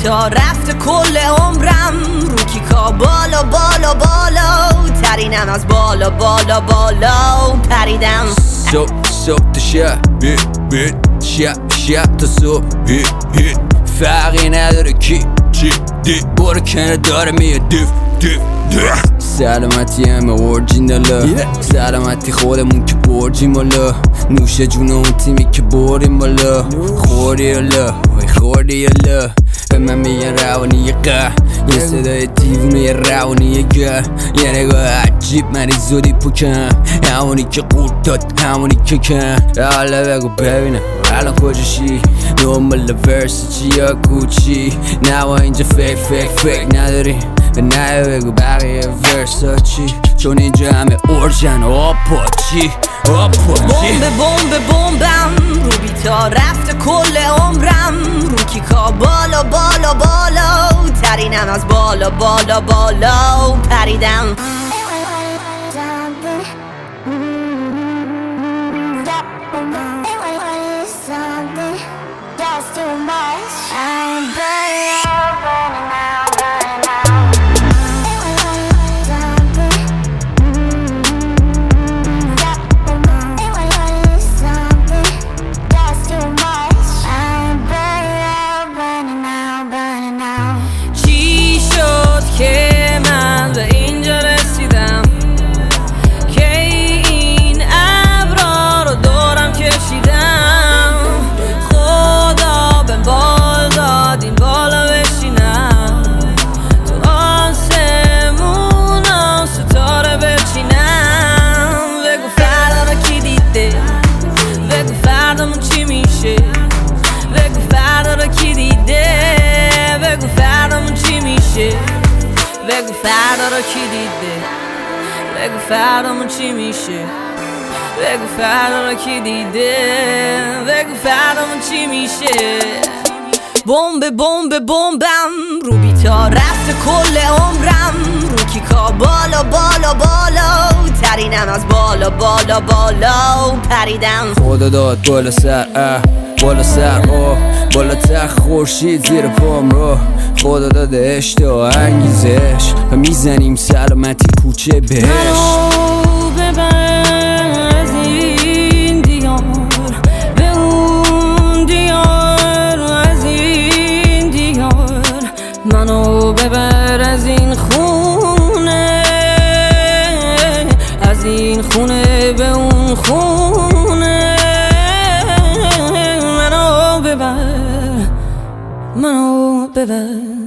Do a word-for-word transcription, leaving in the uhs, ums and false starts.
تا رفت کل عمرم رو کیکا بالا بالا بالا ترینم از بالا بالا بالا پریدم صبح صبح تا شب بیت بیت شب شب تا صبح هیت هیت فرقی نداره کی چی دی برو کنه داره میه دیف دیف دیف سلامتی همه اورجیناله سلامتی خودمون که برجیم بالا نوش جون اون تیمی که بریم بالا خوردی الا وای خوردی الا به من میگن روانی قه یه صدای دیوونه یه روانی یه گه یه نگاه عجیب منی زودی پوکم همونی که قورت داد همونی که کم حالا بگو ببینم الان کجاشی دنبال ورس چی یا کوچی نوا اینجا فیک فیک فیک نداری نه بگو بقیه ورس ها چی چون اینجا همه اورجن و آپاچی آپاچی بمب بمب بمبم رو بیتا رفت کل عمرم رو کیکا بالا بالا بالا ترینم از بالا بالا بالا پریدم که من به اینجا رسیدم که این ابرا رو دورم کشیدم خدا بهم بال داد این بالا بشینم تو آسمونا ستاره بچینم بگو فردا رو کی دیده بگو فردامون چی میشه بگو فردا رو کی دیده بگو فردامون چی میشه بگو فردا رو کی دیده بگو فردامون چی میشه بگو فردا رو کی دیده بگو فردامون چی میشه بمب بمب بمبم رو بیتا رفت کل عمرم رو کیکا بالا بالا بالا ترینم از بالا بالا بالا پریدم خدا داد بالا سر اه بالا سر آه بالاتر خورشید زیر پام رو خدا داده اشتها انگیزش و میزنیم سلامتی کوچه بهش منو ببر از این دیار به اون دیار از این دیار منو ببر از این خونه از این خونه به اون خونه منو ببر منو ببر